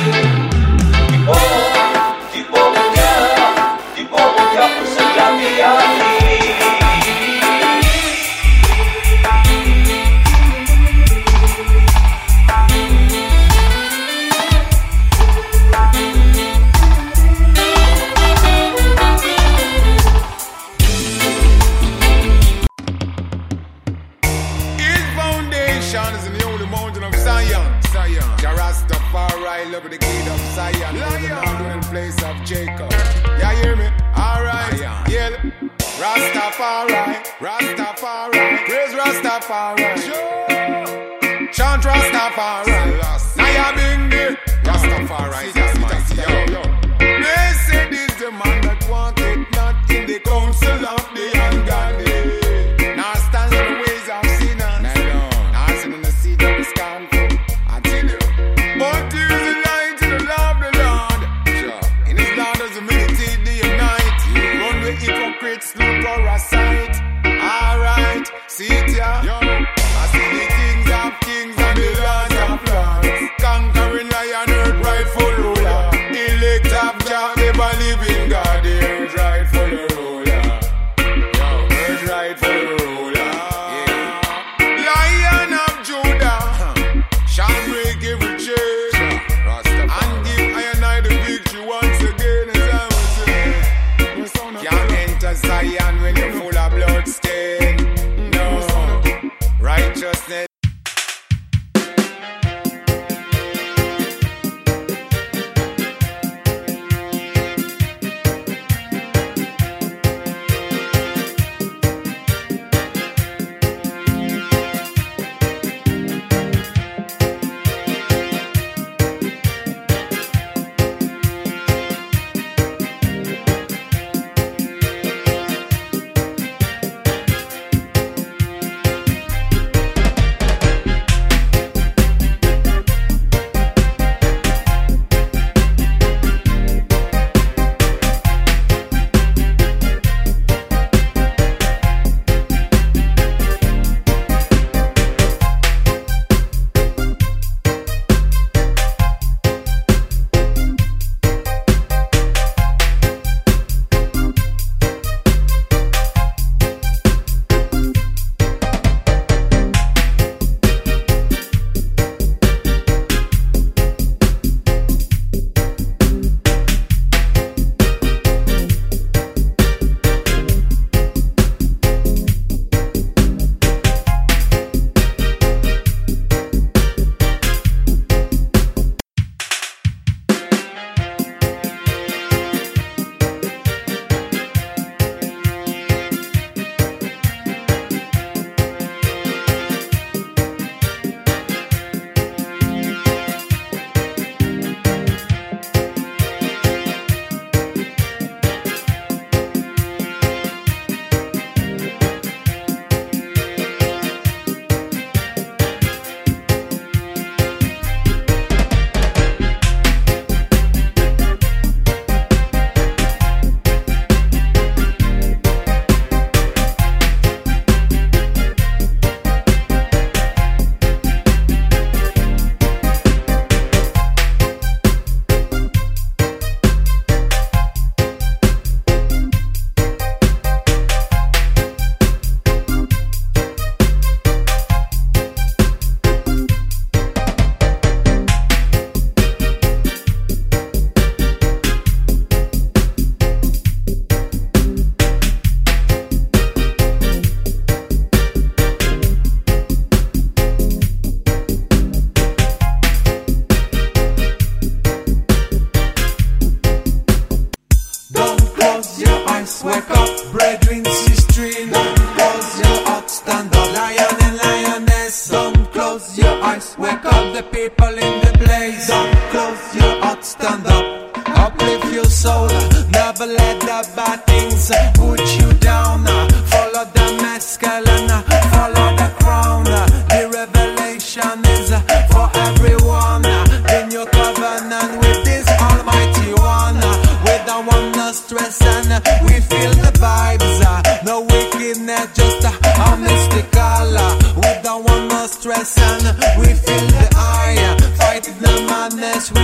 stress and we feel the eye. Fighting the madness, we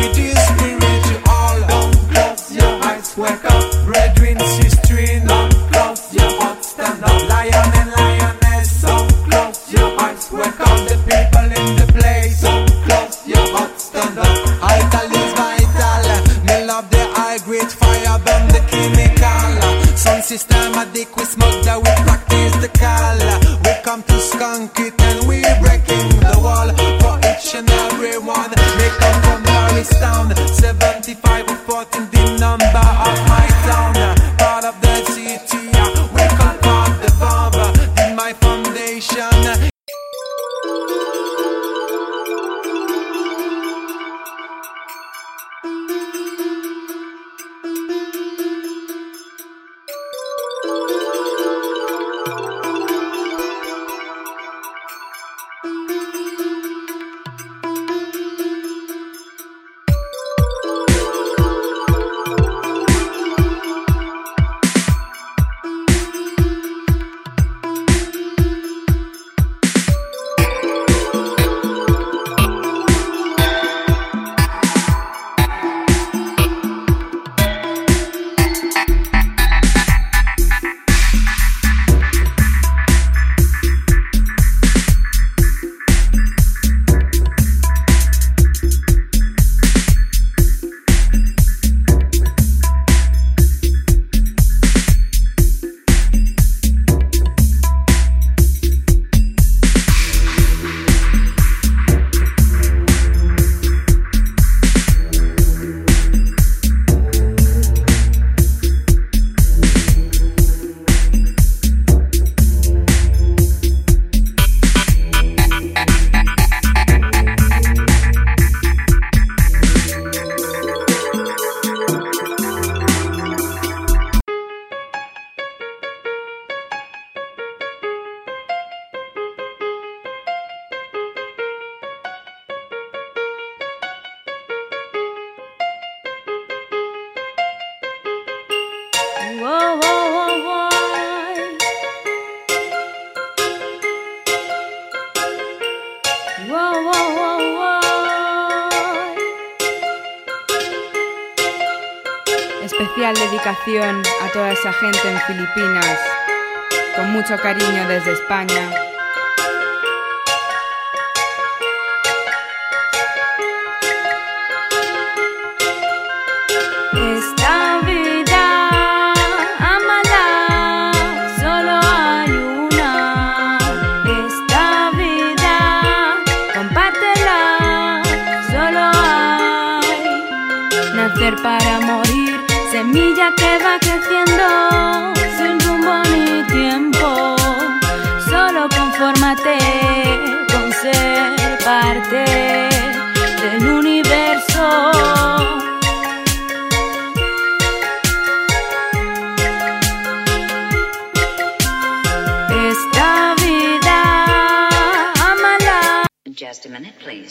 it is spiritual. Don't close your eyes, wake up, brethren, sister, don't close your heart, stand up, lion and lioness. Don't close your eyes, wake up, the people in the place. Don't close your heart, stand up. Vital is vital. Me love the high grade fire, burn the chemical. Sun systematic, we smoke that we practice the call. We come to skunk it and we breaking the wall for each and every one. They come from Paris town, 75 or 14 the number of my town. Part of the city, we come from the bomb in my foundation. Especial dedicación a toda esa gente en Filipinas, con mucho cariño desde España. Esta vida, ámala, solo hay una. Esta vida, compártela, solo hay. Nacer para morir, semilla que va creciendo, sin rumbo ni tiempo. Solo confórmate con ser parte del universo. Esta vida, ámala. Just a minute, please.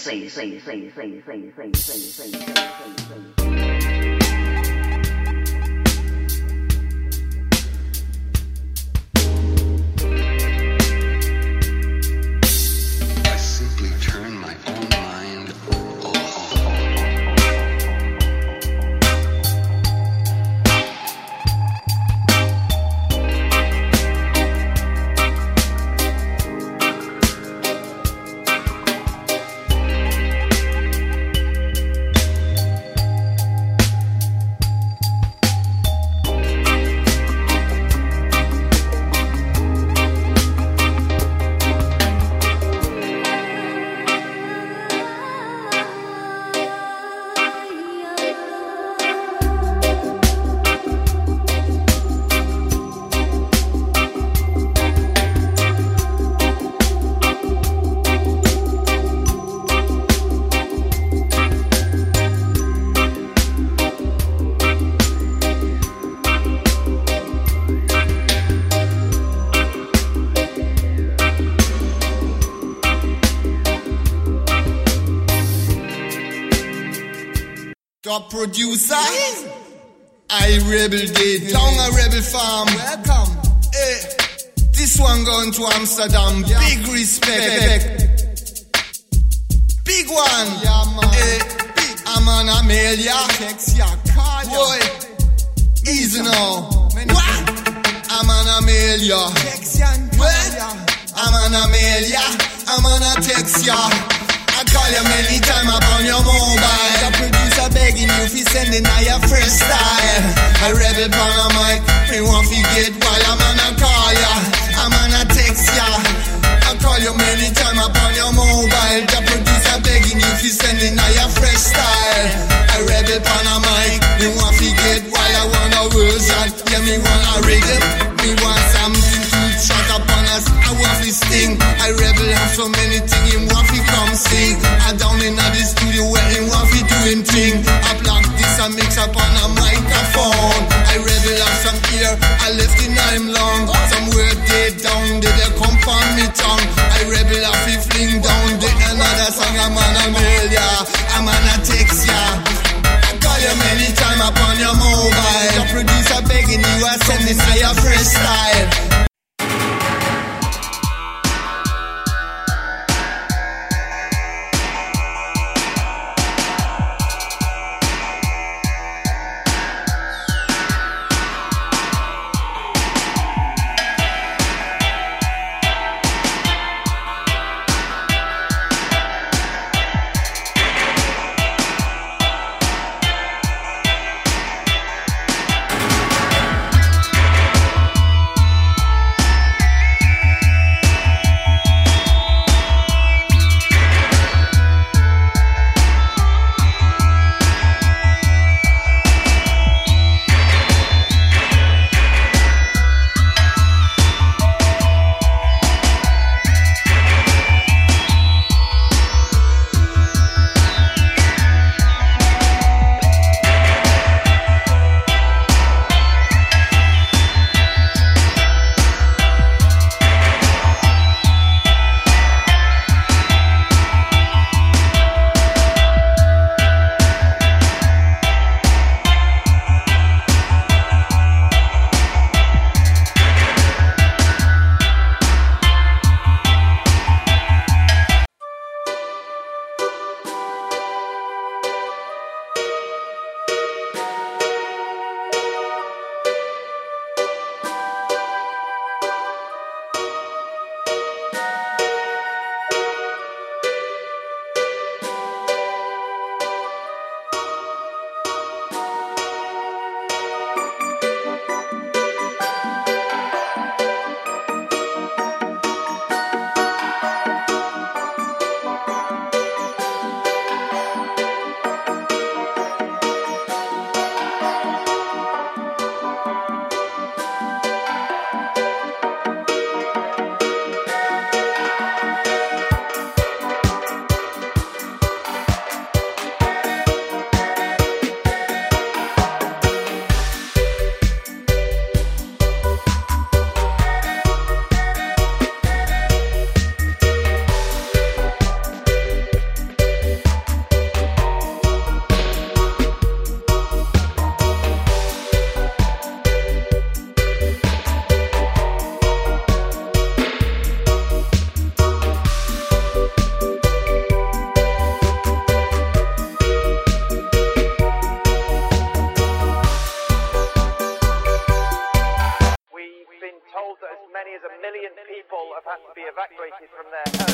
Top producer, I Rebel Day, down a Rebel Farm. Welcome. Hey, this one going to Amsterdam. Yeah. Big respect. Big one. Yeah, man. Hey, big. I'm an Amelia. Text ya, call ya. Boy, easy now. What? I'm an Amelia. Text ya, call ya. I'm an Amelia. I'm an a text ya. I call you many times upon your mobile. The producer begging you fi sending out your fresh style. A rebel pan a mic, me want fi get while I'm on a call ya. I'm on a text ya. I call you many times upon your mobile. The producer begging you fi sending out your fresh style. A rebel pan a mic, me want fi get while I want a version. Yeah, me want a rhythm. Me want something to shut upon us. I want fi sting. I rebel have so many things. Him want fi come sing. I down in the studio where him want fi doing thing. I block this and mix up on a microphone. I rebel have some ear. I left in him long. Some word they down. They come on me tongue. I rebel have fi fling down. They another song. I'm on Amelia. I'm on a text ya. I call you many times upon your mobile. Your producer begging you. I send this to your fresh style. told that as many as 1 million people have had to be evacuated from their